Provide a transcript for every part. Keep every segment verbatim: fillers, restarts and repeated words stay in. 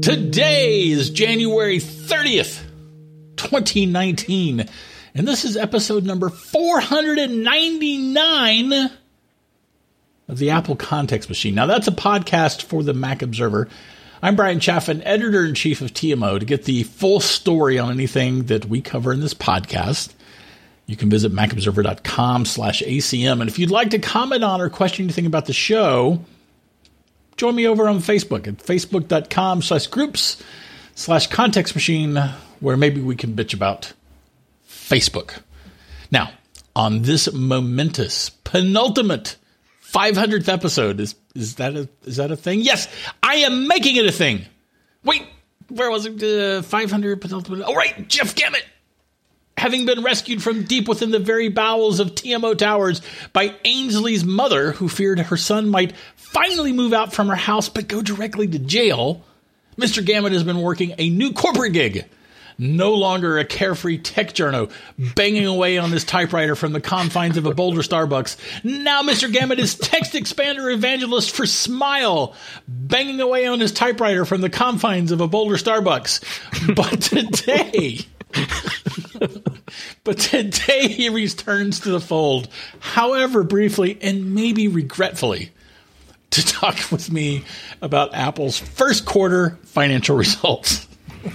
Today is January thirtieth, twenty nineteen, and this is episode number four hundred ninety-nine of the Apple Context Machine. Now, that's a podcast for the Mac Observer. I'm Brian Chaffin, editor-in-chief of T M O. To get the full story on anything that we cover in this podcast, you can visit macobserver.com slash ACM. And if you'd like to comment on or question anything about the show, join me over on Facebook at facebook.com slash groups slash context machine, where maybe we can bitch about Facebook. Now, on this momentous, penultimate five hundredth episode, is is that a is that a thing? Yes, I am making it a thing. Wait, where was it? Uh, five hundred penultimate. Oh, right, Jeff Gamet. Having been rescued from deep within the very bowels of T M O Towers by Ainsley's mother, who feared her son might finally move out from her house but go directly to jail, Mister Gamet has been working a new corporate gig. No longer a carefree tech journo banging away on his typewriter from the confines of a Boulder Starbucks. Now Mister Gamet is text expander evangelist for Smile, banging away on his typewriter from the confines of a Boulder Starbucks. But today... But today he returns to the fold, however briefly and maybe regretfully, to talk with me about Apple's first quarter financial results.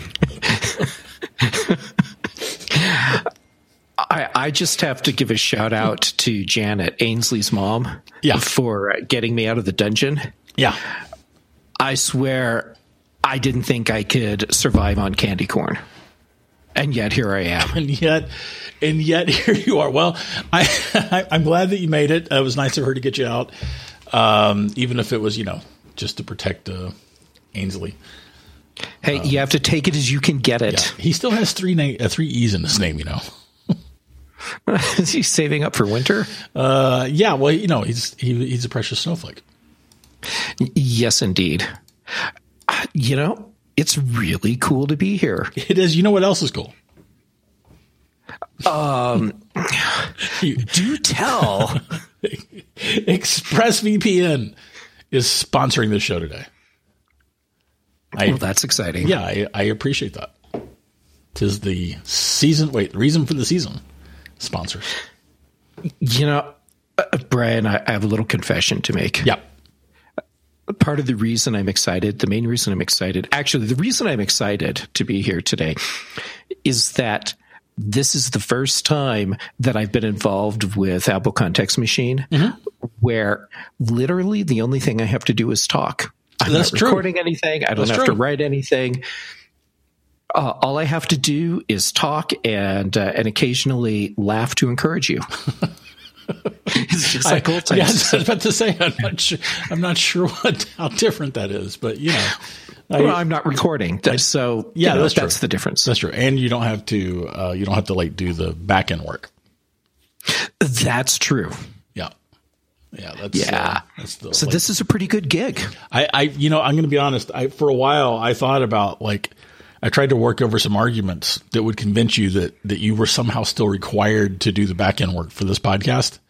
I, I just have to give a shout out to Janet, Ainsley's mom, yeah. for getting me out of the dungeon. Yeah. I swear I didn't think I could survive on candy corn. And yet here I am. And yet, and yet here you are. Well, I, I, I'm glad that you made it. It was nice of her to get you out, um, even if it was, you know, just to protect uh, Ainsley. Hey, um, you have to take it as you can get it. Yeah. He still has three na- uh, three E's in his name, you know. Is he saving up for winter? Uh, yeah. Well, you know, he's he, he's a precious snowflake. Yes, indeed. Uh, you know. It's really cool to be here. It is. You know what else is cool? Um, do tell. ExpressVPN is sponsoring this show today. I, well, that's exciting. Yeah, I, I appreciate that. 'Tis the season. Wait, the reason for the season sponsors. You know, uh, Brian, I, I have a little confession to make. Yeah. Part of the reason I'm excited, the main reason I'm excited, actually, the reason I'm excited to be here today is that this is the first time that I've been involved with Apple Context Machine, mm-hmm. where literally the only thing I have to do is talk. I'm That's not true. recording anything. I don't That's have true. to write anything. Uh, all I have to do is talk and uh, and occasionally laugh to encourage you. It's just like old times. Yeah, I was about to say, I'm not sure, I'm not sure what how different that is, but you know, I, well, I'm not recording, I, so yeah, you know, that's, that's true. the difference. That's true, and you don't have to uh, you don't have to like do the back end work. That's true. Yeah, yeah, that's yeah. Uh, that's the, so like, this is a pretty good gig. I, I, you know, I'm going to be honest. I for a while I thought about like. I tried to work over some arguments that would convince you that, that you were somehow still required to do the back end work for this podcast.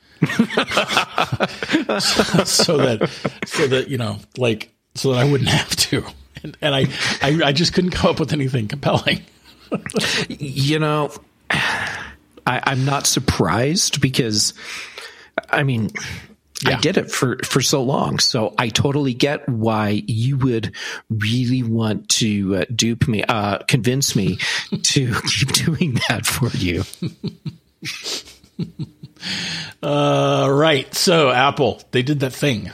so, so that, so that, you know, like, so that I wouldn't have to. And, and I, I, I just couldn't come up with anything compelling. You know, I, I'm not surprised because, I mean, yeah. I did it for, for so long. So I totally get why you would really want to uh, dupe me, uh, convince me to keep doing that for you. uh, right. So Apple, they did that thing.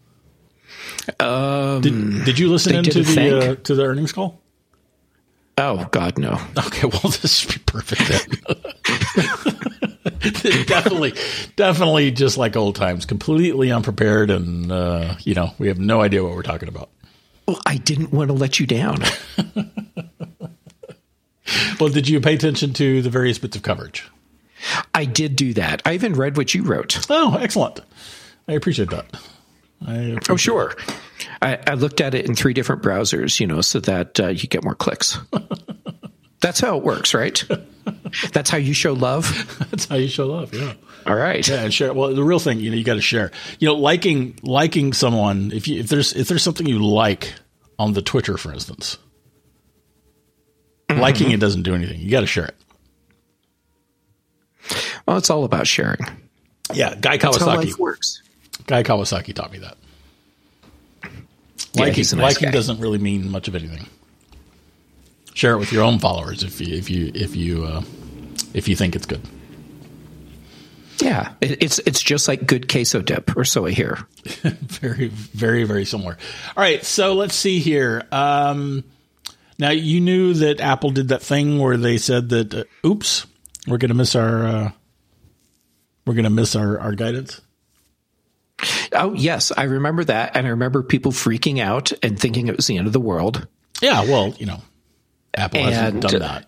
Um, did, did you listen into the, uh, to the earnings call? Oh God, no. Okay. Well, this should be perfect then. definitely, definitely just like old times, completely unprepared. And, uh, you know, we have no idea what we're talking about. Well, I didn't want to let you down. Well, did you pay attention to the various bits of coverage? I did do that. I even read what you wrote. Oh, excellent. I appreciate that. I appreciate oh, sure. I, I looked at it in three different browsers, you know, so that uh, you get more clicks. That's how it works, right? That's how you show love. That's how you show love. Yeah. All right. Yeah, and share. Well, the real thing, you know, you got to share. You know, liking liking someone. If you if there's if there's something you like on the Twitter, for instance, Mm-hmm. Liking it doesn't do anything. You got to share it. Well, it's all about sharing. Yeah, Guy Kawasaki. That's how life works. Guy Kawasaki taught me that. Yeah, liking he's a nice liking guy. doesn't really mean much of anything. Share it with your own followers if you if you if you uh, if you think it's good. Yeah, it, it's it's just like good queso dip, or so I hear. very, very, very similar. All right, so let's see here. Um, now, you knew that Apple did that thing where they said that, uh, "Oops, we're going to miss our uh, we're going to miss our, our guidance." Oh yes, I remember that, and I remember people freaking out and thinking it was the end of the world. Yeah, well, you know, Apple hasn't And, done uh, that.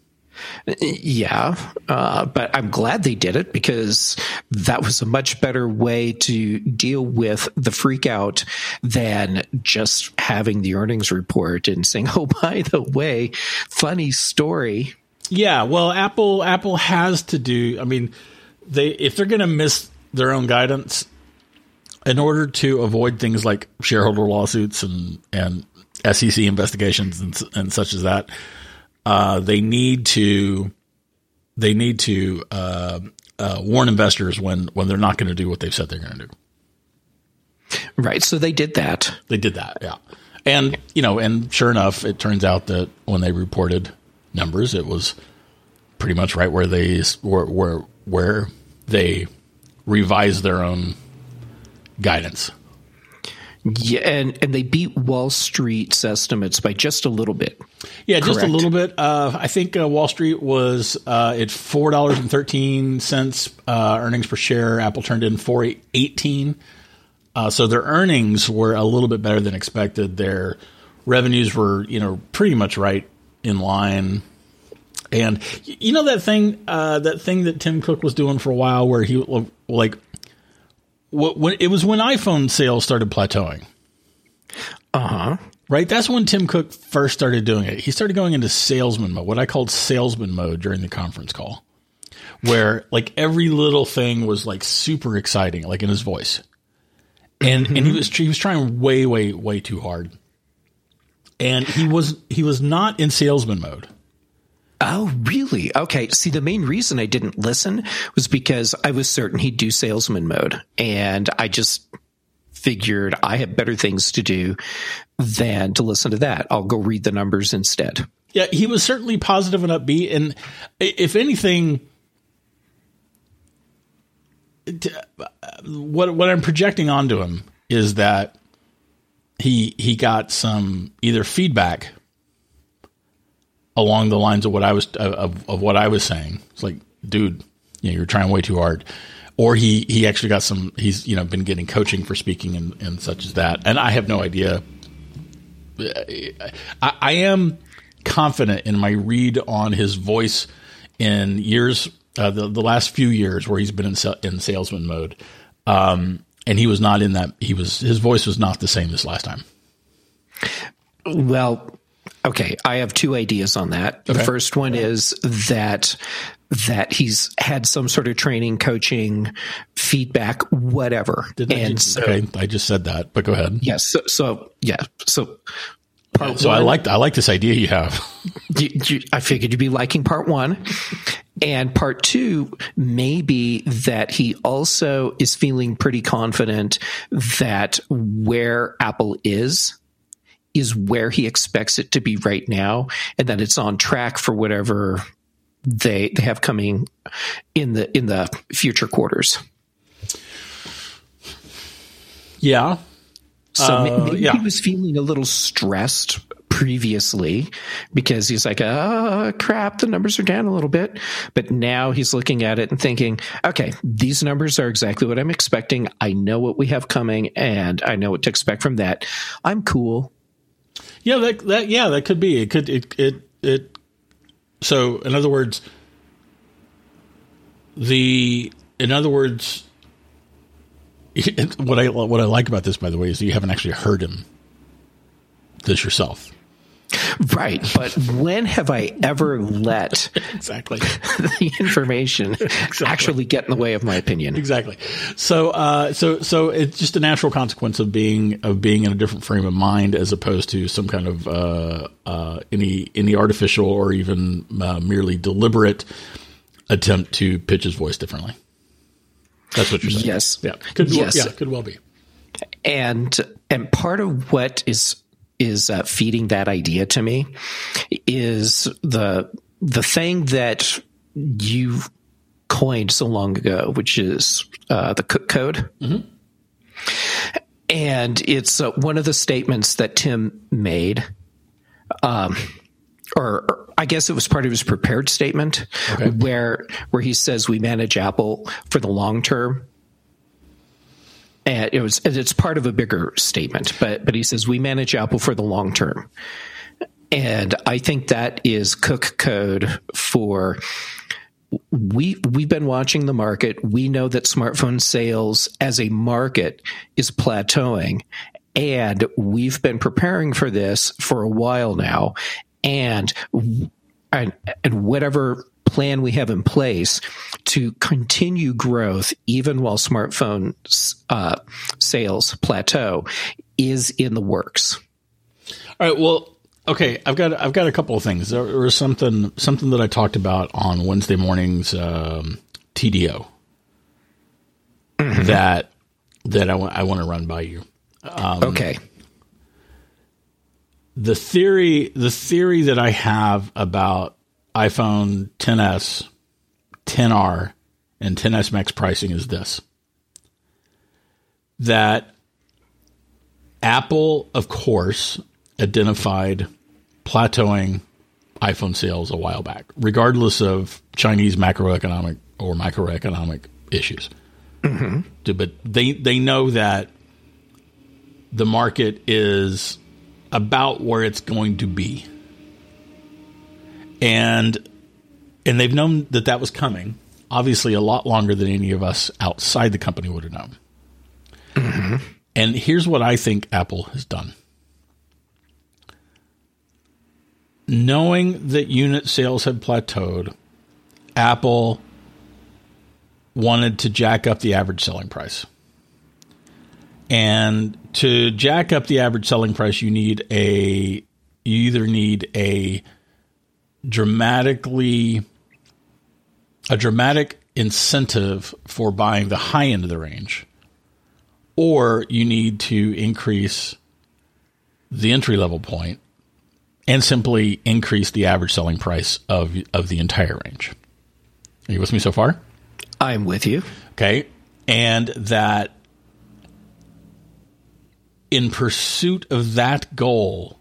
Yeah, uh, but I'm glad they did it because that was a much better way to deal with the freak out than just having the earnings report and saying, oh, by the way, funny story. Yeah, well, Apple Apple has to do. I mean, they if they're going to miss their own guidance in order to avoid things like shareholder lawsuits and and S E C investigations and, and such as that. Uh, they need to they need to uh, uh, warn investors when, when they're not going to do what they've said they're going to do. Right. So they did that. They did that, yeah. And you know, and sure enough, it turns out that when they reported numbers, it was pretty much right where they where where, where they revised their own guidance. Yeah, and, and they beat Wall Street's estimates by just a little bit. Yeah, just Correct. a little bit. Uh, I think uh, Wall Street was uh, at four dollars and thirteen cents uh, earnings per share. Apple turned in four eighteen. Uh, so their earnings were a little bit better than expected. Their revenues were, you know, pretty much right in line. And you know that thing, uh, that thing that Tim Cook was doing for a while, where he like. When it was when iPhone sales started plateauing. Uh-huh. Right? That's when Tim Cook first started doing it. He started going into salesman mode, what I called salesman mode during the conference call, where like every little thing was like super exciting, like in his voice. And mm-hmm. and he was he was trying way, way, way too hard. And he was he was not in salesman mode. Oh, really? Okay. See, the main reason I didn't listen was because I was certain he'd do salesman mode. And I just figured I have better things to do than to listen to that. I'll go read the numbers instead. Yeah, he was certainly positive and upbeat. And if anything, what what I'm projecting onto him is that he he got some either feedback along the lines of what I was of, of what I was saying. It's like, dude, you know, you're trying way too hard. Or he he actually got some. He's you know been getting coaching for speaking and, and such as that. And I have no idea. I, I am confident in my read on his voice in years, uh, the the last few years where he's been in in salesman mode, um, and he was not in that. He was his voice was not the same this last time. Well. Okay, I have two ideas on that. Okay. The first one is that that he's had some sort of training, coaching, feedback, whatever. Didn't and I just, so, okay, I just said that, but go ahead. Yes. So, so yeah. So part so one, I like I like this idea you have. you, you, I figured you'd be liking part one, and part two maybe that he also is feeling pretty confident that where Apple is. is where he expects it to be right now, and that it's on track for whatever they they have coming in the in the future quarters. Yeah. So uh, maybe yeah. he was feeling a little stressed previously because he's like, oh, crap, the numbers are down a little bit. But now he's looking at it and thinking, okay, these numbers are exactly what I'm expecting. I know what we have coming, and I know what to expect from that. I'm cool. Yeah, that that yeah, that could be. It could it it it. So, in other words, the in other words, it, what I what I like about this, by the way, is that you haven't actually heard him this yourself. Right. But when have I ever let exactly the information exactly. actually get in the way of my opinion? Exactly. So, uh, so, so it's just a natural consequence of being, of being in a different frame of mind as opposed to some kind of, uh, uh, any, any artificial or even uh, merely deliberate attempt to pitch his voice differently. That's what you're saying. Yes. Yeah. Could be, yes. Yeah. Could well be. And, and part of what is, is uh, feeding that idea to me is the the thing that you coined so long ago, which is uh, the Cook Code. Mm-hmm. And it's uh, one of the statements that Tim made, um, or, or I guess it was part of his prepared statement, okay. where where he says we manage Apple for the long term. And it was, it's part of a bigger statement, but, but he says we manage Apple for the long term. And I think that is Cook Code for we, we've been watching the market. We know that smartphone sales as a market is plateauing, and we've been preparing for this for a while now. And, and, and whatever plan we have in place to continue growth, even while smartphone uh, sales plateau, is in the works. All right. Well, okay. I've got I've got a couple of things. There was something something that I talked about on Wednesday morning's um, T D O mm-hmm. that that I want I want to run by you. Um, okay. The theory the theory that I have about iPhone X S, X R, and X S Max pricing is this. That Apple, of course, identified plateauing iPhone sales a while back, regardless of Chinese macroeconomic or microeconomic issues. Mm-hmm. But they, they know that the market is about where it's going to be. And and they've known that that was coming, obviously a lot longer than any of us outside the company would have known. Mm-hmm. And here's what I think Apple has done. Knowing that unit sales had plateaued, Apple wanted to jack up the average selling price. And to jack up the average selling price, you need a you either need a dramatically a dramatic incentive for buying the high end of the range, or you need to increase the entry level point and simply increase the average selling price of of the entire range. Are you with me so far? I'm with you. Okay. And that in pursuit of that goal,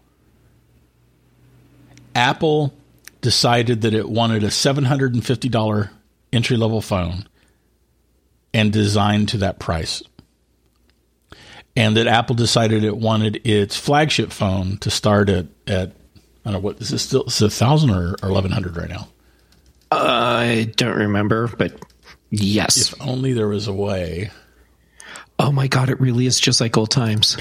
Apple decided that it wanted a seven hundred fifty dollars entry-level phone and designed to that price. And that Apple decided it wanted its flagship phone to start at, at I don't know, what is this still, is it one thousand or, or eleven hundred right now? I don't remember, but yes. If only there was a way. Oh my God, it really is just like old times.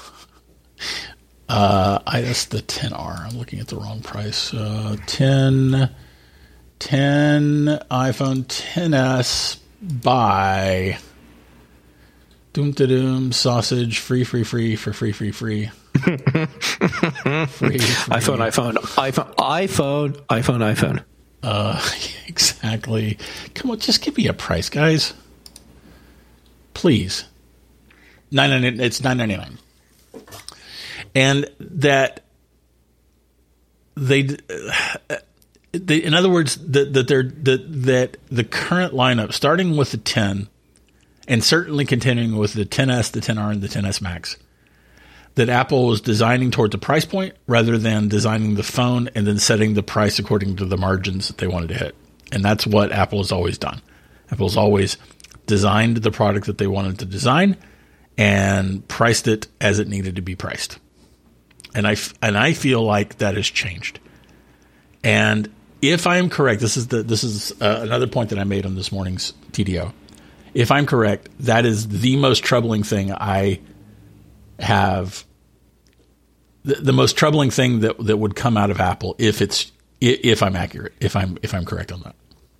Uh, I that's the X R. I'm looking at the wrong price. Uh, ten, ten iPhone X S by doom to doom sausage free free free for free free free. free, free. iPhone iPhone iPhone iPhone iPhone iPhone. Uh, exactly. Come on, just give me a price, guys. Please. Nine ninety. It's nine ninety nine. And that they, they, in other words, that that they're that that the current lineup, starting with the ten, and certainly continuing with the X S, the X R, and the X S Max, that Apple was designing towards a price point rather than designing the phone and then setting the price according to the margins that they wanted to hit. And that's what Apple has always done. Apple's always designed the product that they wanted to design and priced it as it needed to be priced. And I, and I feel like that has changed. And if I am correct, this is the this is uh, another point that I made on this morning's T D O. If I'm correct, that is the most troubling thing I have the, the most troubling thing that that would come out of Apple, if it's if I'm accurate, if I'm if I'm correct on that.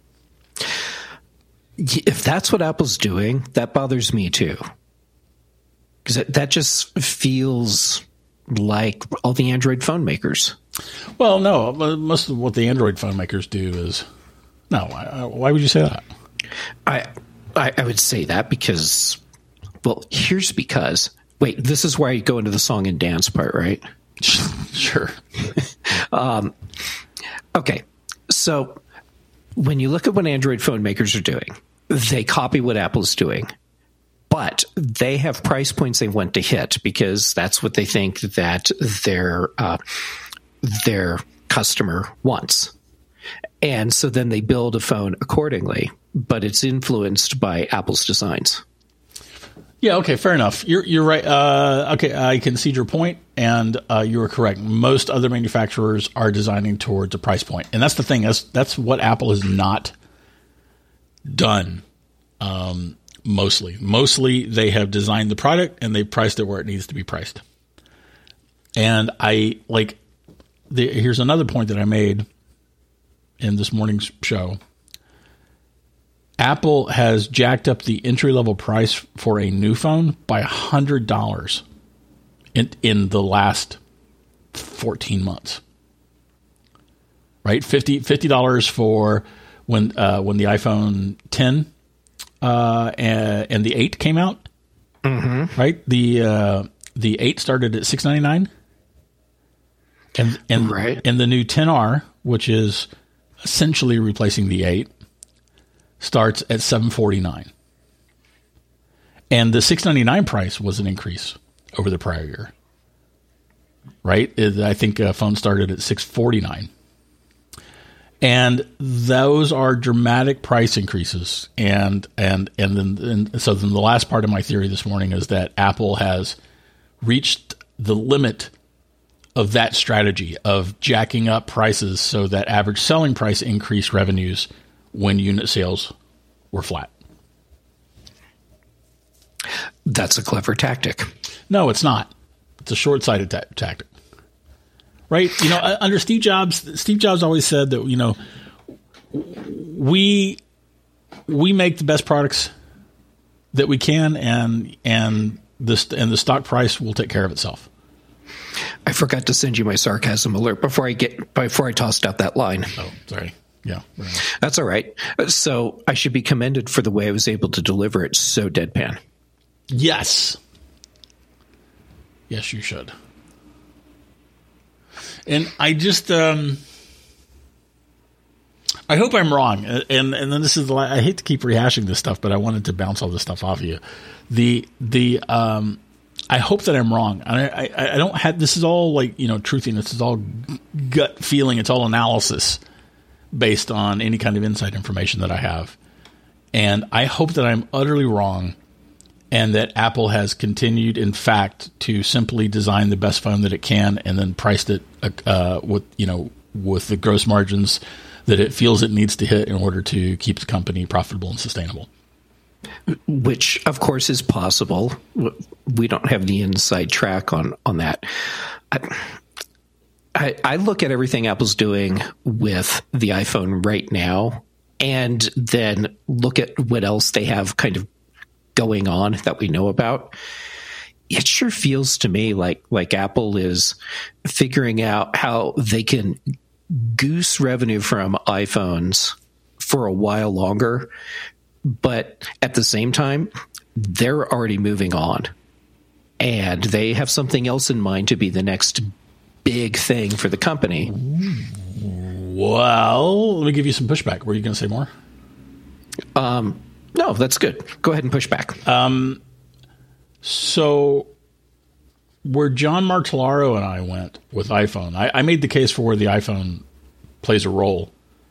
If that's what Apple's doing, that bothers me too, because that just feels like all the Android phone makers. Well, no, most of what the Android phone makers do is no. Why would you say that? I I, I would say that because, well, here's because. Wait, this is where I go into the song and dance part, right? Sure. um, okay, so when you look at what Android phone makers are doing, they copy what Apple's doing, but they have price points they want to hit because that's what they think that their uh, their customer wants. And so then they build a phone accordingly, but it's influenced by Apple's designs. Yeah, okay, fair enough. You're you're right. Uh, okay, I concede your point, and uh, you were correct. Most other manufacturers are designing towards a price point, and that's the thing. That's that's what Apple has not done. Um, mostly, mostly they have designed the product and they priced it where it needs to be priced. And I like. The, here's another point that I made in this morning's show. Apple has jacked up the entry-level price for a new phone by one hundred dollars in, in the last fourteen months. Right? fifty dollars fifty dollars for when uh, when the iPhone ten uh, and, and the eight came out. Mm-hmm. Right? The uh, the eight started at six hundred ninety-nine dollars. And, and, right. and the new ten R, which is essentially replacing the eight, starts at seven hundred forty-nine dollars. And the six hundred ninety-nine dollars price was an increase over the prior year. Right? It, I think a phone started at six hundred forty-nine dollars. And those are dramatic price increases. And and and then and so then the last part of my theory this morning is that Apple has reached the limit of that strategy of jacking up prices so that average selling price increased revenues when unit sales were flat. That's a clever tactic. No, it's not. It's a short-sighted ta- tactic. Right? You know, under Steve Jobs, Steve Jobs always said that, you know, we we make the best products that we can, and and the and the stock price will take care of itself. I forgot to send you my sarcasm alert before I get before I tossed out that line. Oh, sorry. Yeah, right. That's all right. So I should be commended for the way I was able to deliver it so deadpan. Yes. Yes, you should. And I just, um, I hope I'm wrong. And and then this is the, I hate to keep rehashing this stuff, but I wanted to bounce all this stuff off of you. The the um, I hope that I'm wrong. I, I I don't have. This is all like, you know, truthiness. This is all gut feeling. It's all analysis based on any kind of inside information that I have. And I hope that I'm utterly wrong, and that Apple has continued, in fact, to simply design the best phone that it can, and then priced it uh, with, you know, with the gross margins that it feels it needs to hit in order to keep the company profitable and sustainable. Which, of course, is possible. We don't have the inside track on on that. I, I, I look at everything Apple's doing with the iPhone right now, and then look at what else they have kind of going on that we know about. It sure feels to me like like Apple is figuring out how they can goose revenue from iPhones for a while longer, but at the same time, they're already moving on, and they have something else in mind to be the next big thing for the company. Well, let me give you some pushback. Were you going to say more? Um, no, that's good. Go ahead and push back. Um, so where John Martellaro and I went with iPhone, I, I made the case for where the iPhone plays a role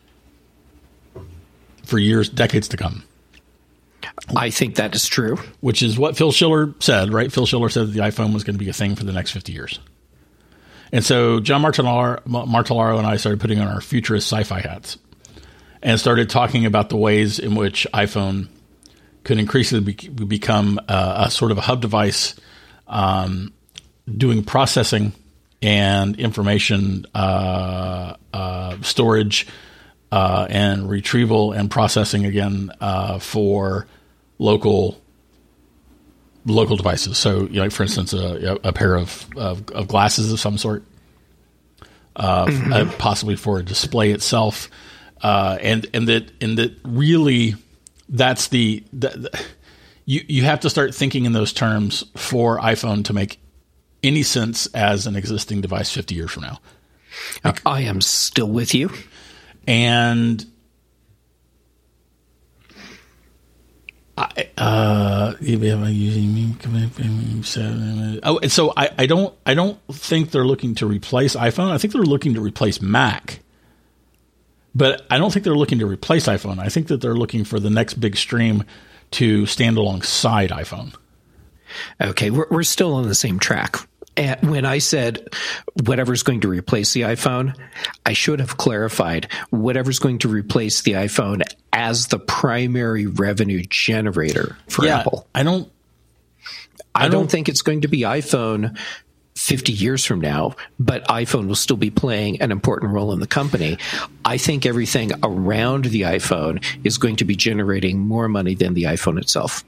for years, decades to come. I think that is true. Which is what Phil Schiller said, right? Phil Schiller said that the iPhone was going to be a thing for the next fifty years. And so John Martellaro, Martellaro and I started putting on our futurist sci-fi hats and started talking about the ways in which iPhone could increasingly be, become a, a sort of a hub device, um, doing processing and information uh, uh, storage uh, and retrieval and processing again uh, for local local devices. So, you know, like for instance, a, a pair of, of, of glasses of some sort, uh, mm-hmm. uh, possibly for a display itself, uh, and and that and that really that's the, the, the you you have to start thinking in those terms for iPhone to make any sense as an existing device fifty years from now. Like, I am still with you. And I, uh, oh, and so I, I don't I don't think they're looking to replace iPhone. I think they're looking to replace Mac. But I don't think they're looking to replace iPhone. I think that they're looking for the next big stream to stand alongside iPhone. Okay, we're we're still on the same track. And when I said whatever's going to replace the iPhone, I should have clarified whatever's going to replace the iPhone as the primary revenue generator for yeah, Apple. I don't I don't, I don't think it's going to be iPhone fifty years from now, but iPhone will still be playing an important role in the company. I think everything around the iPhone is going to be generating more money than the iPhone itself.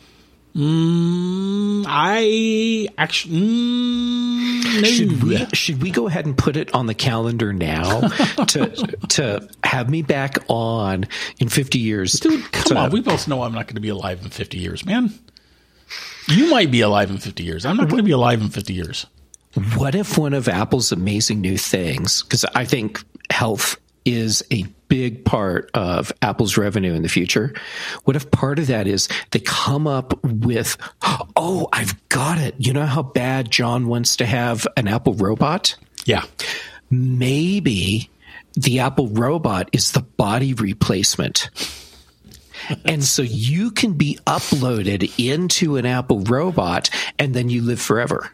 Mm, I actually mm, no. should we should we go ahead and put it on the calendar now to to have me back on in fifty years? Dude, come to, on. We both know I'm not going to be alive in fifty years, man. You might be alive in fifty years. I'm not going to be alive in fifty years. What if one of Apple's amazing new things, because I think health is a big part of Apple's revenue in the future. What if part of that is they come up with, oh, I've got it. You know how bad John wants to have an Apple robot? Yeah. Maybe the Apple robot is the body replacement. And so you can be uploaded into an Apple robot and then you live forever.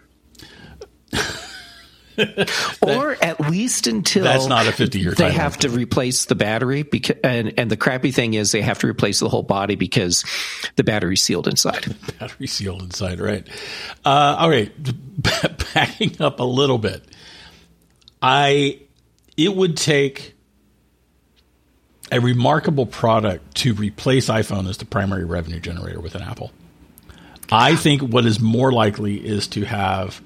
Or at least until that's not a fifty-year they timeline. have to replace the battery, because, and and the crappy thing is they have to replace the whole body because the battery's sealed inside. The battery's sealed inside, right? Uh, all right, backing up a little bit, I it would take a remarkable product to replace iPhone as the primary revenue generator within Apple. I think what is more likely is to have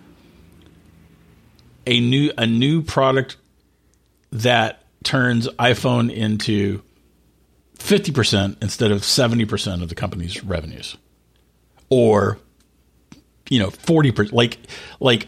a new a new product that turns iPhone into fifty percent instead of seventy percent of the company's revenues, or you know forty percent. Like like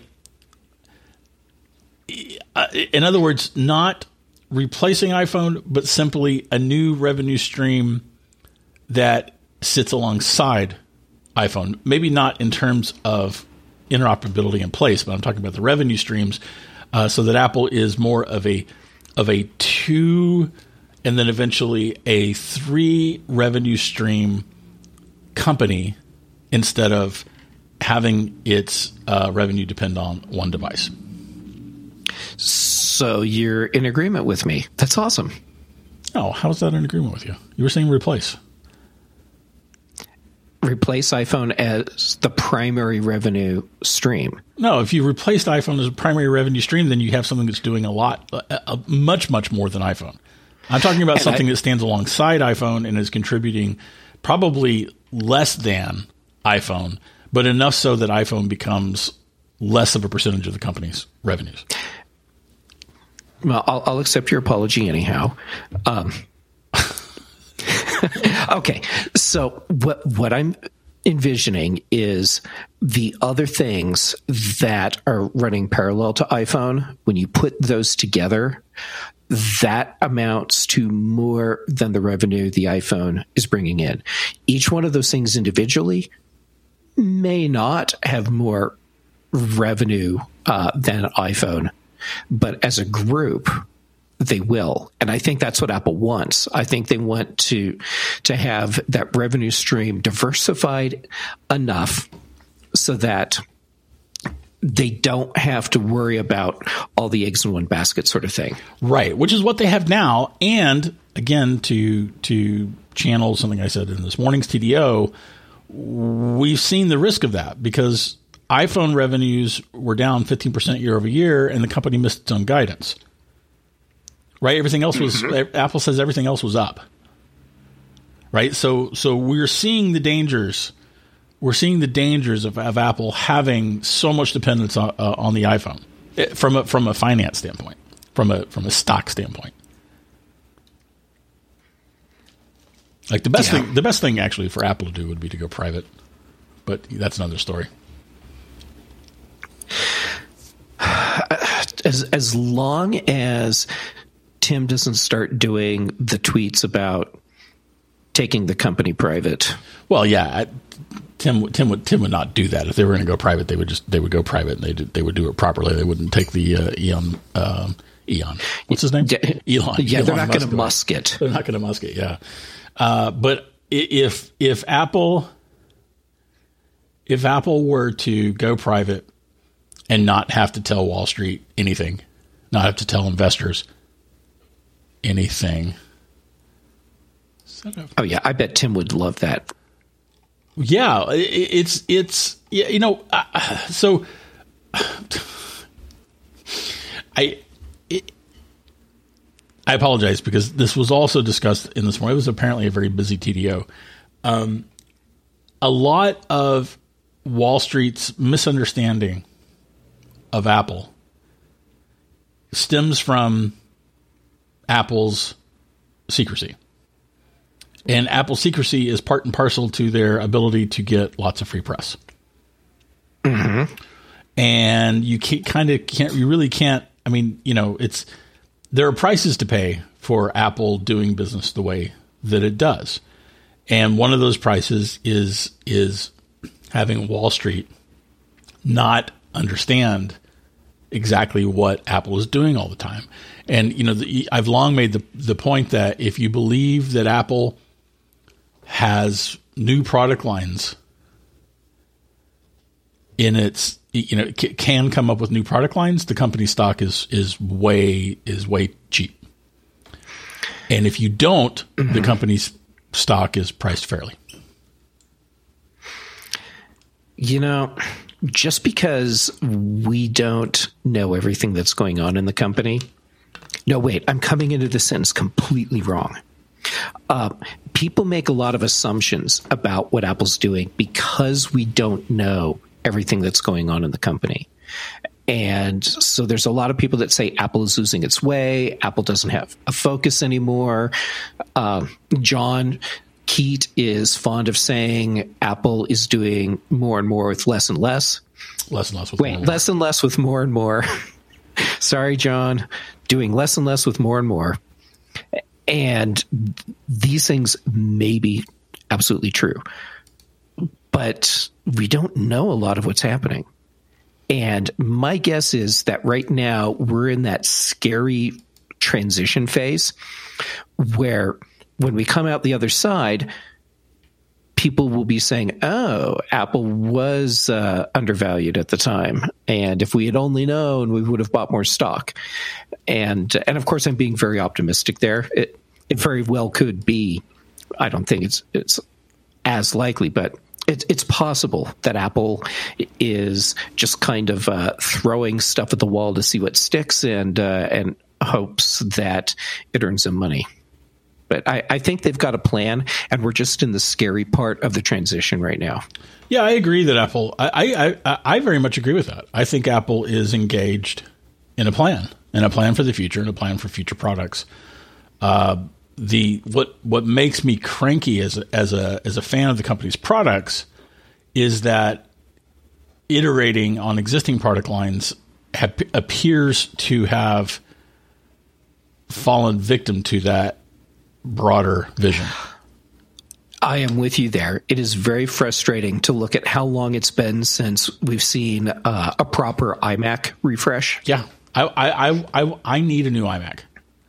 in other words, not replacing iPhone, but simply a new revenue stream that sits alongside iPhone. Maybe not in terms of interoperability in place, but I'm talking about the revenue streams, uh, so that Apple is more of a of a two and then eventually a three revenue stream company instead of having its uh, revenue depend on one device. So you're in agreement with me. That's awesome. Oh, how is that in agreement with you? You were saying replace. Replace iPhone as the primary revenue stream. No, if you replaced iPhone as a primary revenue stream, then you have something that's doing a lot, uh, uh, much, much more than iPhone. I'm talking about and something I, that stands alongside iPhone and is contributing probably less than iPhone, but enough so that iPhone becomes less of a percentage of the company's revenues. Well, I'll, I'll accept your apology anyhow. Um, okay, so what what I'm envisioning is the other things that are running parallel to iPhone. When you put those together, that amounts to more than the revenue the iPhone is bringing in. Each one of those things individually may not have more revenue uh, than iPhone, but as a group, they will. And I think that's what Apple wants. I think they want to to have that revenue stream diversified enough so that they don't have to worry about all the eggs in one basket sort of thing. Right, which is what they have now. And again, to to channel something I said in this morning's T D O, we've seen the risk of that because iPhone revenues were down fifteen percent year over year, and the company missed its own guidance. Right? Everything else was, mm-hmm. Apple says everything else was up. Right? So, so we're seeing the dangers. We're seeing the dangers of, of Apple having so much dependence on, uh, on the iPhone from a, from a finance standpoint, from a, from a stock standpoint. Like the best yeah. thing, the best thing actually for Apple to do would be to go private, but that's another story. As as long as Tim doesn't start doing the tweets about taking the company private. Well, yeah, I, Tim Tim would Tim would not do that. If they were going to go private, they would just they would go private and they did, they would do it properly. They wouldn't take the uh, Elon um, Elon. What's his name? Yeah, Elon. Yeah, Elon they're not going to Musk it. They're not going to Musk it. Yeah, uh, but if if Apple if Apple were to go private and not have to tell Wall Street anything, not have to tell investors anything. Oh yeah, I bet Tim would love that. Yeah, it's it's yeah, you know, uh, so I it, I apologize because this was also discussed in this morning. It was apparently a very busy T D O. Um, a lot of Wall Street's misunderstanding of Apple stems from Apple's secrecy. And Apple's secrecy is part and parcel to their ability to get lots of free press. Mm-hmm. And you can't, kind of can't, you really can't, I mean, you know, it's, there are prices to pay for Apple doing business the way that it does. And one of those prices is, is having Wall Street not understand exactly what Apple is doing all the time. And, you know, the, I've long made the, the point that if you believe that Apple has new product lines in its, you know, c- can come up with new product lines, the company's stock is, is way, is way cheap. And if you don't, mm-hmm. the company's stock is priced fairly. You know, just because we don't know everything that's going on in the company. No, wait, I'm coming into this sentence completely wrong. Uh, people make a lot of assumptions about what Apple's doing because we don't know everything that's going on in the company. And so there's a lot of people that say Apple is losing its way. Apple doesn't have a focus anymore. Uh, John Keat is fond of saying Apple is doing more and more with less and less. Less and less with Wait, more and less more. and less with more and more. Sorry, John. Doing less and less with more and more. And these things may be absolutely true. But we don't know a lot of what's happening. And my guess is that right now we're in that scary transition phase where when we come out the other side, people will be saying, oh, Apple was uh, undervalued at the time. And if we had only known, we would have bought more stock. And, and of course, I'm being very optimistic there. It, it very well could be. I don't think it's it's as likely, but it, it's possible that Apple is just kind of uh, throwing stuff at the wall to see what sticks and uh, and hopes that it earns them money. But I, I think they've got a plan, and we're just in the scary part of the transition right now. Yeah, I agree that Apple. I I, I very much agree with that. I think Apple is engaged in a plan, in a plan for the future, and a plan for future products. Uh, the what what makes me cranky as a, as a as a fan of the company's products is that iterating on existing product lines have, appears to have fallen victim to that broader vision. I am with you there. It is very frustrating to look at how long it's been since we've seen uh, a proper iMac refresh. Yeah, I I I I need a new iMac.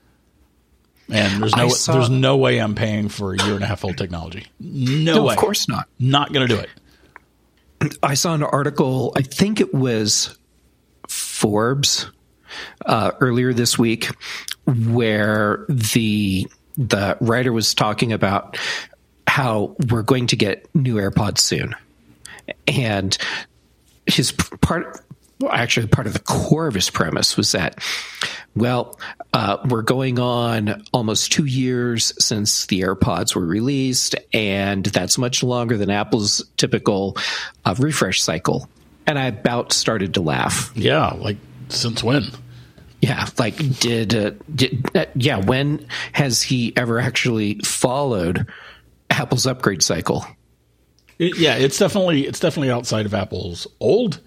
And there's no saw, there's no way I'm paying for a year and a half old technology. No, no way. Of course not. Not going to do it. I saw an article, I think it was Forbes, uh, earlier this week, where the the writer was talking about how we're going to get new AirPods soon. And his part, well, actually part of the core of his premise was that, well, uh, we're going on almost two years since the AirPods were released, and that's much longer than Apple's typical uh, refresh cycle. And I about started to laugh. Yeah, like since when? Yeah, like did, uh, did uh, yeah, when has he ever actually followed Apple's upgrade cycle? It, yeah, it's definitely it's definitely outside of Apple's old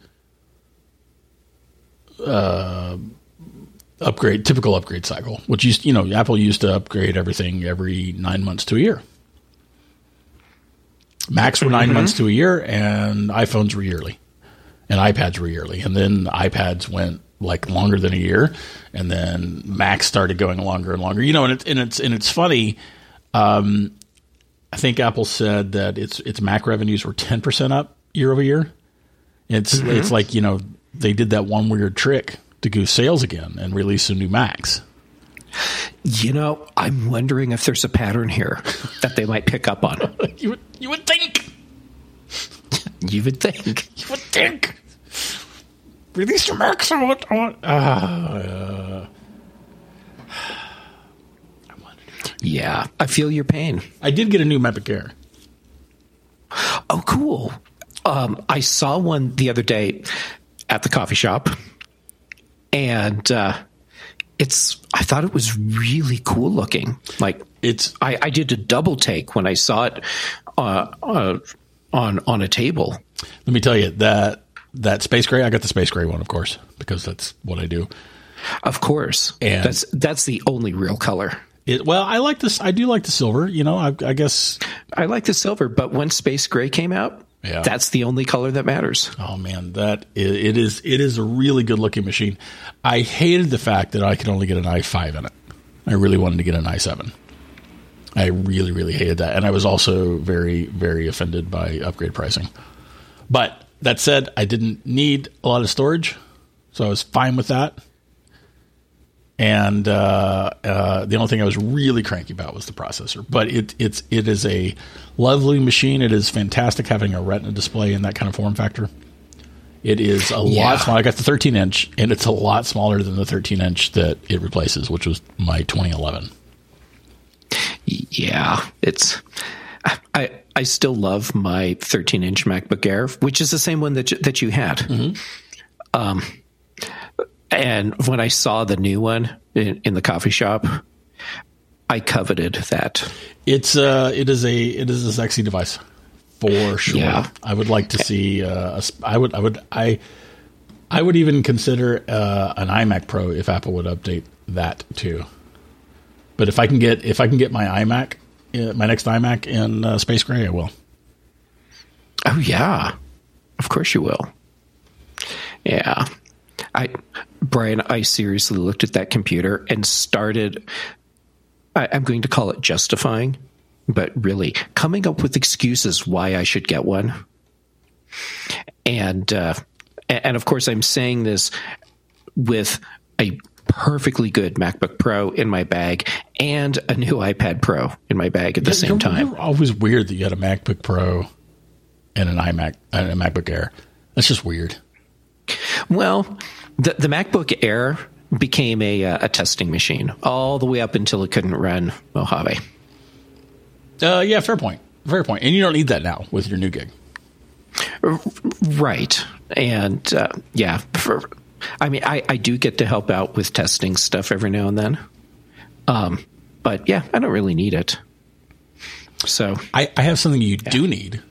uh, upgrade, typical upgrade cycle, which used, you know, Apple used to upgrade everything every nine months to a year. Macs were nine mm-hmm. months to a year, and iPhones were yearly, and iPads were yearly, and then iPads went like longer than a year, and then Macs started going longer and longer. You know, and it's and it's and it's funny. Um, I think Apple said that its its Mac revenues were ten percent up year over year. It's mm-hmm. it's like, you know, they did that one weird trick to goose sales again and release some new Macs. You know, I'm wondering if there's a pattern here that they might pick up on. you would you would think. You would think. You would think. Release your Macs. I want. I want. Uh, uh, I wanted to. Yeah, I feel your pain. I did get a new MacBook Air. Oh, cool. Um, I saw one the other day at the coffee shop, and uh, it's. I thought it was really cool looking. Like it's. I, I did a double take when I saw it uh, uh, on on a table. Let me tell you that. That space gray, I got the space gray one, of course, because that's what I do. Of course, and that's that's the only real color. It, well, I like this. I do like the silver. You know, I, I guess I like the silver. But when space gray came out, yeah. that's the only color that matters. Oh man, that it, it is. It is a really good looking machine. I hated the fact that I could only get an i five in it. I really wanted to get an i seven. I really, really hated that, and I was also very, very offended by upgrade pricing. But that said, I didn't need a lot of storage, so I was fine with that. And uh, uh, the only thing I was really cranky about was the processor. But it it's it is a lovely machine. It is fantastic having a Retina display in that kind of form factor. It is a yeah. lot smaller. I got the thirteen inch, and it's a lot smaller than the thirteen inch that it replaces, which was my twenty eleven. Yeah, it's I. I still love my thirteen inch MacBook Air, which is the same one that you, that you had. Mm-hmm. Um, and when I saw the new one in, in the coffee shop, I coveted that. It's uh, it is a it is a sexy device for sure. Yeah. I would like to see. Uh, a, I would I would I I would even consider uh, an iMac Pro if Apple would update that too. But if I can get if I can get my iMac. My next iMac in uh, space gray, I will. Oh yeah, of course you will. Yeah, I, Brian, I seriously looked at that computer and started. I, I'm going to call it justifying, but really coming up with excuses why I should get one. And uh, and of course, I'm saying this with a perfectly good MacBook Pro in my bag and a new iPad Pro in my bag at the yeah, same you're, time. You're always weird that you had a MacBook Pro and an iMac and a MacBook Air. That's just weird. Well, the the MacBook Air became a a testing machine all the way up until it couldn't run Mojave. Uh, yeah, fair point. Fair point. And you don't need that now with your new gig. Right. And uh, yeah, for I mean, I, I do get to help out with testing stuff every now and then. Um, but yeah, I don't really need it. So I, I have something you yeah. do need.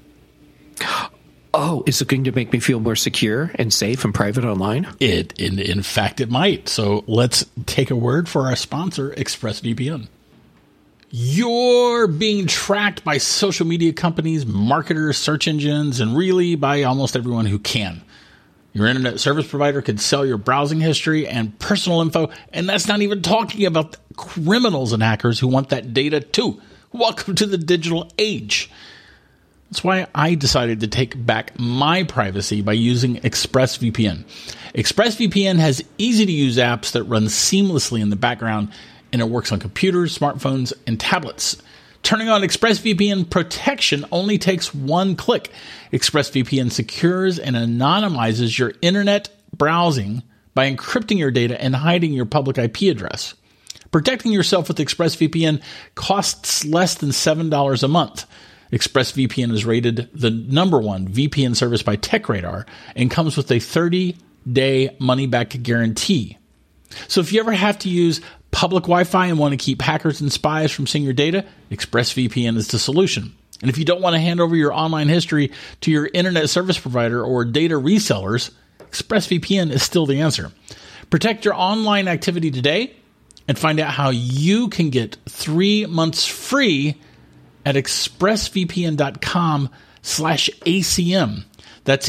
Oh, is it going to make me feel more secure and safe and private online? It, in, in fact, it might. So let's take a word for our sponsor, ExpressVPN. You're being tracked by social media companies, marketers, search engines, and really by almost everyone who can. Your internet service provider could sell your browsing history and personal info, and that's not even talking about the criminals and hackers who want that data too. Welcome to the digital age. That's why I decided to take back my privacy by using ExpressVPN. ExpressVPN has easy-to-use apps that run seamlessly in the background, and it works on computers, smartphones, and tablets. Turning on ExpressVPN protection only takes one click. ExpressVPN secures and anonymizes your internet browsing by encrypting your data and hiding your public I P address. Protecting yourself with ExpressVPN costs less than seven dollars a month. ExpressVPN is rated the number one V P N service by TechRadar and comes with a thirty-day money-back guarantee. So if you ever have to use public Wi-Fi and want to keep hackers and spies from seeing your data, ExpressVPN is the solution. And if you don't want to hand over your online history to your internet service provider or data resellers, ExpressVPN is still the answer. Protect your online activity today and find out how you can get three months free at expressvpn.com slash ACM. That's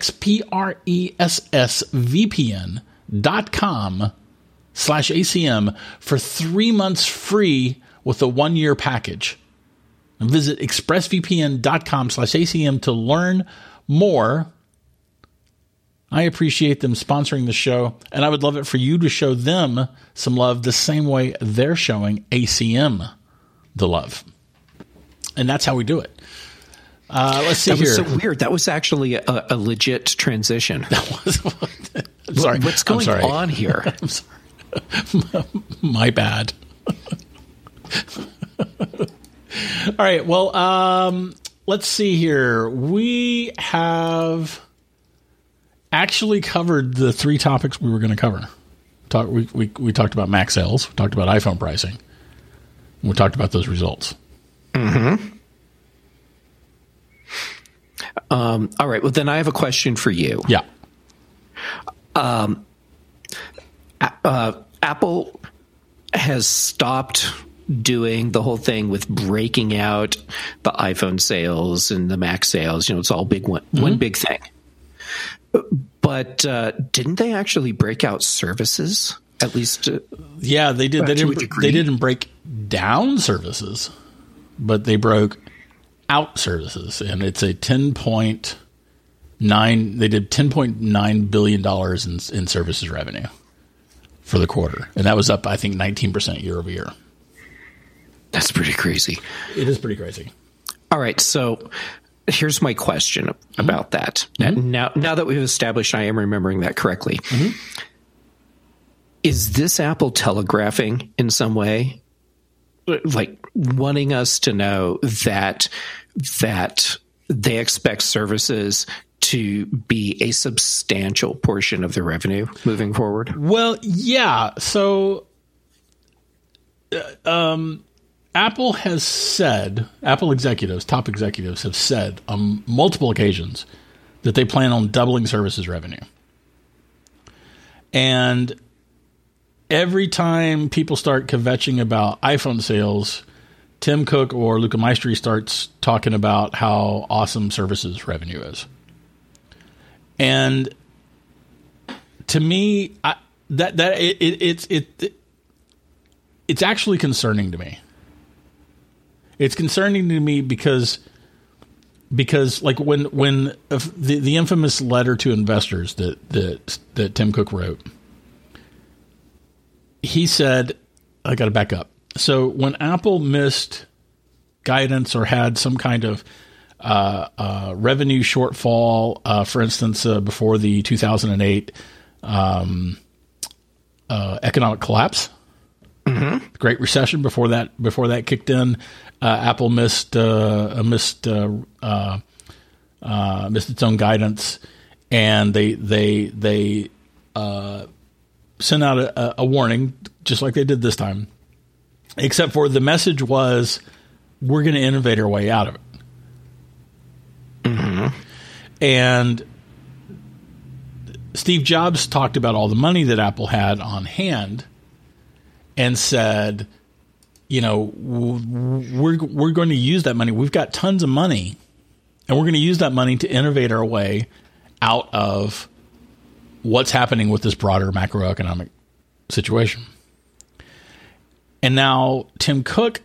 E-X-P-R-E-S-S-V-P-N dot com slash ACM for three months free with a one-year package. And visit expressvpn.com slash ACM to learn more. I appreciate them sponsoring the show, and I would love it for you to show them some love the same way they're showing A C M the love. And that's how we do it. Uh, let's see that here. That was so weird. That was actually a, a legit transition. That was. I'm sorry. What's going sorry. on here? I'm sorry. My bad. All right. Well, um, let's see here. We have actually covered the three topics we were going to cover. Talk, we, we we talked about Mac sales. We talked about iPhone pricing. We talked about those results. Mm-hmm. Um, all right. Well, then I have a question for you. Yeah. Um, uh, Apple has stopped doing the whole thing with breaking out the iPhone sales and the Mac sales. You know, it's all big one, mm-hmm. one big thing. But uh, didn't they actually break out services? At least, uh, yeah, they did. They didn't. They didn't break down services, but they broke out services, and it's a ten point nine. They did ten point nine billion dollars in in services revenue for the quarter, and that was up, I think, nineteen percent year over year. That's pretty crazy. It is pretty crazy. All right, so here's my question mm-hmm. about that. Mm-hmm. Now, now that we've established I am remembering that correctly, mm-hmm. is this Apple telegraphing in some way, like wanting us to know that that they expect services to be a substantial portion of the revenue moving forward? Well, yeah. So, uh, um, Apple has said, Apple executives, top executives have said on multiple occasions that they plan on doubling services revenue. And every time people start kvetching about iPhone sales, Tim Cook or Luca Maestri starts talking about how awesome services revenue is. And to me, I, that that it, it it's it, it it's actually concerning to me. It's concerning to me because because like when when the the infamous letter to investors that that that Tim Cook wrote, he said, I got to back up. So when Apple missed guidance or had some kind of uh, uh, revenue shortfall, uh, for instance, uh, before the two thousand eight um, uh, economic collapse, mm-hmm. Great Recession, before that before that kicked in, uh, Apple missed uh, missed uh, uh, uh, missed its own guidance, and they they they uh, sent out a, a warning, just like they did this time. Except for the message was, we're going to innovate our way out of it. Mm-hmm. And Steve Jobs talked about all the money that Apple had on hand and said, you know, we're we're going to use that money. We've got tons of money, and we're going to use that money to innovate our way out of what's happening with this broader macroeconomic situation. And now Tim Cook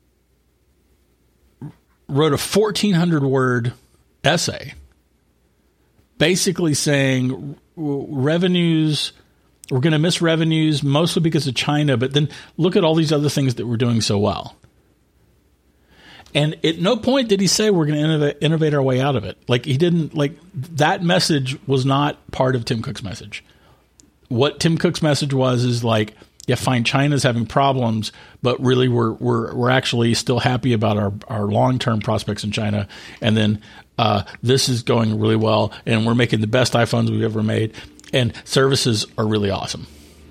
wrote a fourteen hundred word essay basically saying revenues, we're going to miss revenues mostly because of China, but then look at all these other things that we're doing so well. And at no point did he say we're going to innovate, innovate our way out of it. Like he didn't like that message was not part of Tim Cook's message. What Tim Cook's message was is like, yeah, fine, China's having problems, but really we're we're we're actually still happy about our, our long-term prospects in China. And then uh, this is going really well, and we're making the best iPhones we've ever made, and services are really awesome.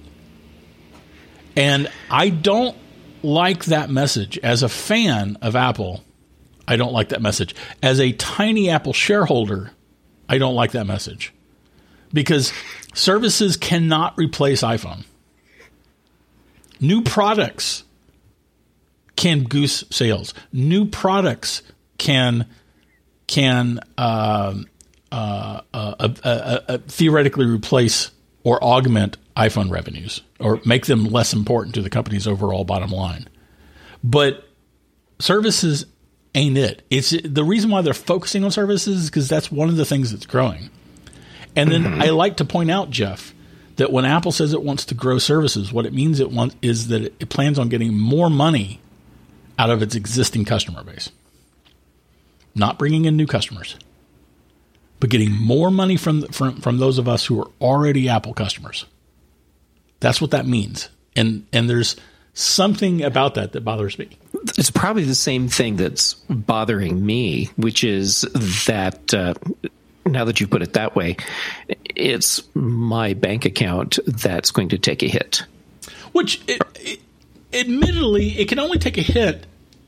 And I don't like that message. As a fan of Apple, I don't like that message. As a tiny Apple shareholder, I don't like that message. Because services cannot replace iPhone. New products can goose sales. New products can can uh, uh, uh, uh, uh, uh, theoretically replace or augment iPhone revenues or make them less important to the company's overall bottom line. But services ain't it. It's the reason why they're focusing on services is because that's one of the things that's growing. And then mm-hmm. I like to point out, Jeff, that when Apple says it wants to grow services, what it means it wants is that it plans on getting more money out of its existing customer base. Not bringing in new customers, but getting more money from, from, from those of us who are already Apple customers. That's what that means. And and there's something about that that bothers me. It's probably the same thing that's bothering me, which is that uh, now that you put it that way, it's my bank account that's going to take a hit. Which, it, it, admittedly, it can only take a hit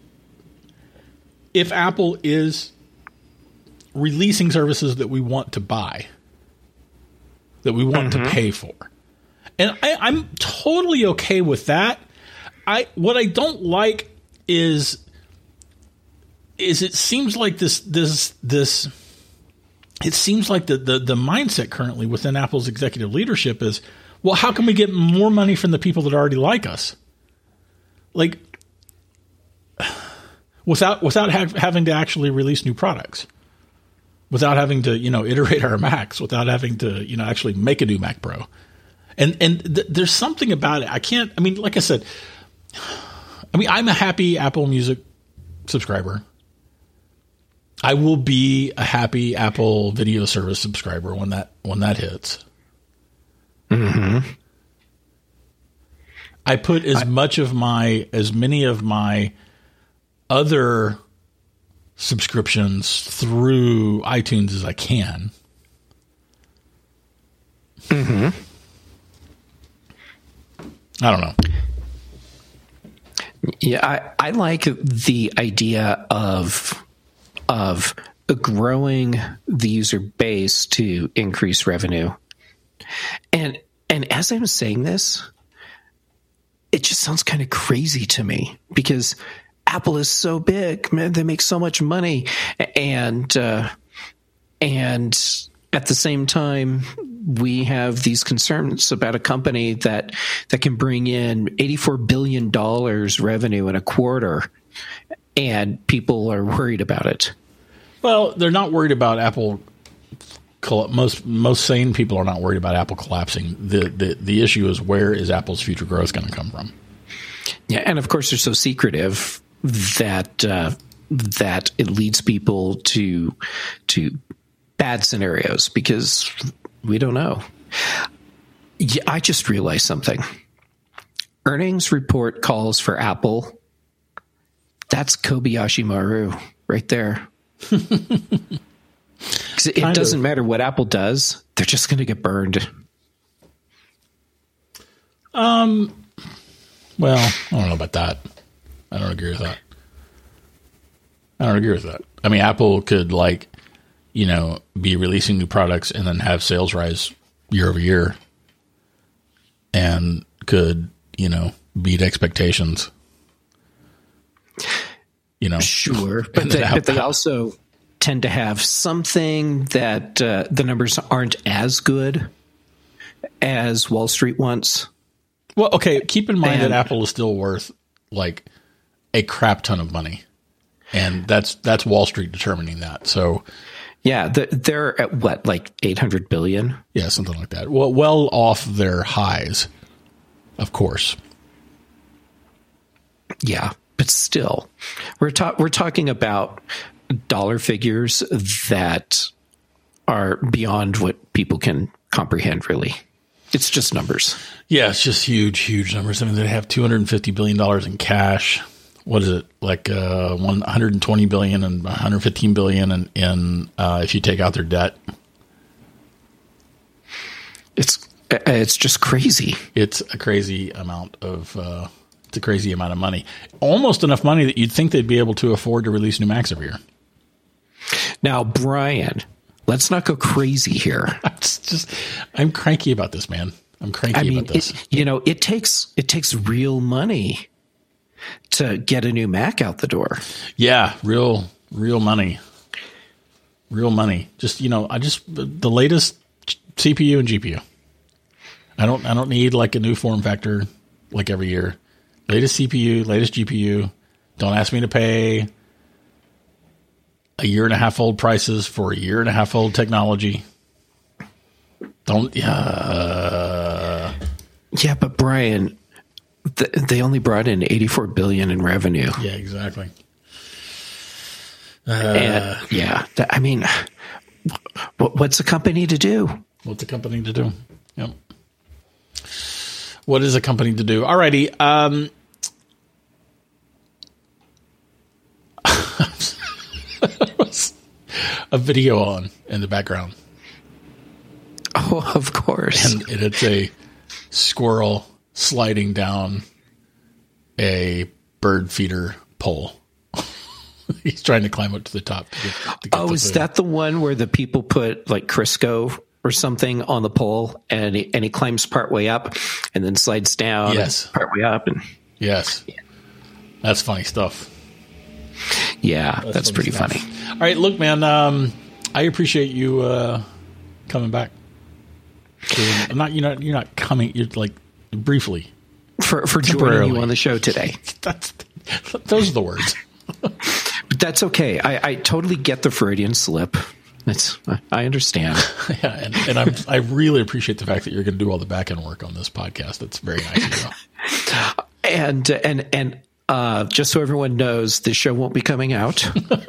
if Apple is releasing services that we want to buy, that we want mm-hmm. to pay for. And I, I'm totally okay with that. I what I don't like is is it seems like this this this it seems like the, the the mindset currently within Apple's executive leadership is, well, how can we get more money from the people that already like us? Like without without ha- having to actually release new products, without having to, you know, iterate our Macs, without having to, you know, actually make a new Mac Pro. And and th- there's something about it. I can't, I mean, like I said, I mean, I'm a happy Apple Music subscriber. I will be a happy Apple Video Service subscriber when that when that hits. Mm-hmm. I put as I, much of my, as many of my other subscriptions through iTunes as I can. Mm-hmm. I don't know. Yeah, I, I like the idea of of growing the user base to increase revenue. And and as I'm saying this, it just sounds kind of crazy to me because Apple is so big, man, they make so much money, and uh, and at the same time, we have these concerns about a company that that can bring in eighty-four billion dollars revenue in a quarter, and people are worried about it. Well, they're not worried about Apple. Most most sane people are not worried about Apple collapsing. The the, the issue is, where is Apple's future growth going to come from? Yeah, and of course they're so secretive that uh, that it leads people to to bad scenarios because we don't know. Yeah, I just realized something. Earnings report calls for Apple. That's Kobayashi Maru right there. It kind doesn't of. matter what Apple does; they're just going to get burned. Um. Well, I don't know about that. I don't agree with that. I don't agree with that. I mean, Apple could, like, you know, be releasing new products and then have sales rise year over year, and could, you know, beat expectations. You know, sure, but they, but they also tend to have something that uh, the numbers aren't as good as Wall Street wants. Well, okay, keep in mind and, that Apple is still worth like a crap ton of money, and that's that's Wall Street determining that. So, yeah, the, they're at what, like eight hundred billion? Yeah, something like that. Well, well off their highs, of course. Yeah, but still, we're ta- we're talking about dollar figures that are beyond what people can comprehend, really. It's just numbers. Yeah, it's just huge, huge numbers. I mean, they have two hundred fifty billion dollars in cash. What is it? Like uh, one hundred twenty billion dollars and one hundred fifteen billion dollars in, in uh, if you take out their debt. It's it's just crazy. It's a crazy amount of uh, it's a crazy amount of money. Almost enough money that you'd think they'd be able to afford to release new Macs every year. Now, Brian, let's not go crazy here. I'm just, I'm cranky about this, man. I'm cranky I mean, about this. It, you know, it takes it takes real money to get a new Mac out the door. Yeah, real, real money, real money. Just you know, I just the latest C P U and G P U. I don't, I don't need like a new form factor like every year. Latest C P U, latest G P U. Don't ask me to pay a year and a half old prices for a year and a half old technology. Don't, uh, yeah, but Brian, th- they only brought in eighty-four billion dollars in revenue. Yeah, exactly. Uh, and yeah, th- I mean, what, what's a company to do? What's a company to do? Yep. What is a company to do? Alrighty. Um, a video on in the background. Oh, of course. And, and it's a squirrel sliding down a bird feeder pole. He's trying to climb up to the top. To get, to get oh, is food. That the one where the people put like Crisco or something on the pole, and he, and he climbs partway up and then slides down? Yes. Partway up. And yes. Yeah. That's funny stuff. Yeah, that's, that's funny pretty stuff. funny. All right, look, man, um, I appreciate you uh, coming back. So I'm not, you're not, you're not coming. You're like briefly for for joining you on the show today. That's those are the words. But that's okay. I, I totally get the Freudian slip. It's I understand. Yeah, and, and I'm, I really appreciate the fact that you're going to do all the back end work on this podcast. That's very nice of you. And and and uh, just so everyone knows, this show won't be coming out.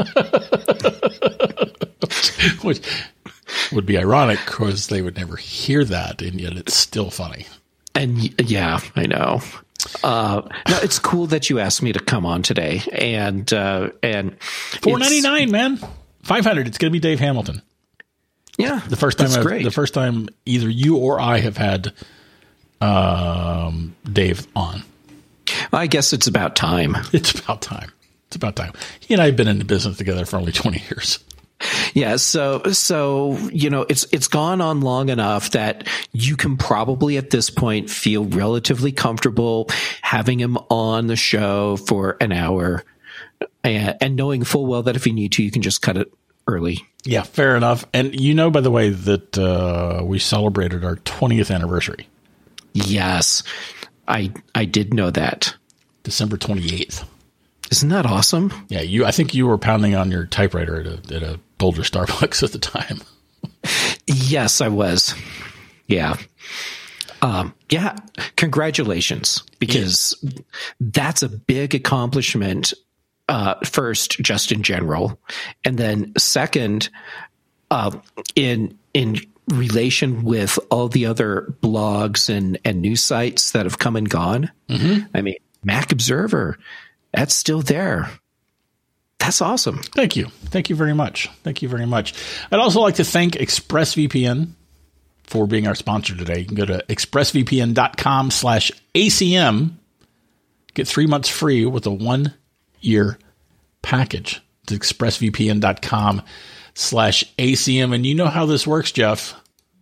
Which would be ironic because they would never hear that, and yet it's still funny. And yeah, I know. Uh, no, it's cool that you asked me to come on today, and uh, and four ninety-nine, man, five hundred. It's going to be Dave Hamilton. Yeah, the first time, I've, the first time either you or I have had um, Dave on. I guess it's about time. It's about time. It's about time. He and I have been in the business together for only twenty years. Yeah, so so you know, it's it's gone on long enough that you can probably at this point feel relatively comfortable having him on the show for an hour, and, and knowing full well that if you need to, you can just cut it early. Yeah, fair enough. And you know, by the way, that uh, we celebrated our twentieth anniversary. Yes, I I did know that. December twenty-eighth. Isn't that awesome? Yeah, you. I think you were pounding on your typewriter at a, at a Boulder Starbucks at the time. Yes, I was. Yeah. Um, yeah. Congratulations, because yeah. that's a big accomplishment. Uh, first, just in general, and then second, uh, in in relation with all the other blogs and and news sites that have come and gone. Mm-hmm. I mean, Mac Observer. That's still there. That's awesome. Thank you. Thank you very much. Thank you very much. I'd also like to thank ExpressVPN for being our sponsor today. You can go to expressvpn.com slash ACM. Get three months free with a one-year package. It's expressvpn.com slash ACM. And you know how this works, Jeff.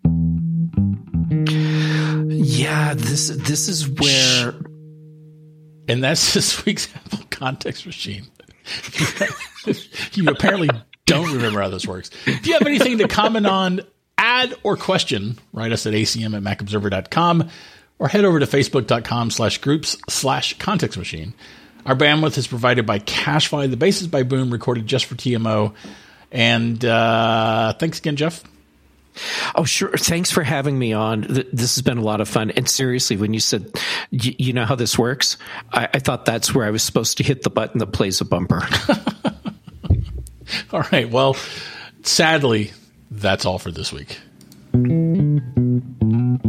Yeah, this this is where... And that's this week's Apple Context Machine. You apparently don't remember how this works. If you have anything to comment on, add, or question, write us at acm at macobserver dot com or head over to facebook.com slash groups slash context machine. Our bandwidth is provided by CacheFly. The bass is by Boom, recorded just for T M O. And uh, thanks again, Jeff. Oh, sure. Thanks for having me on. This has been a lot of fun. And seriously, when you said, you, you know how this works, I, I thought that's where I was supposed to hit the button that plays a bumper. All right. Well, sadly, that's all for this week.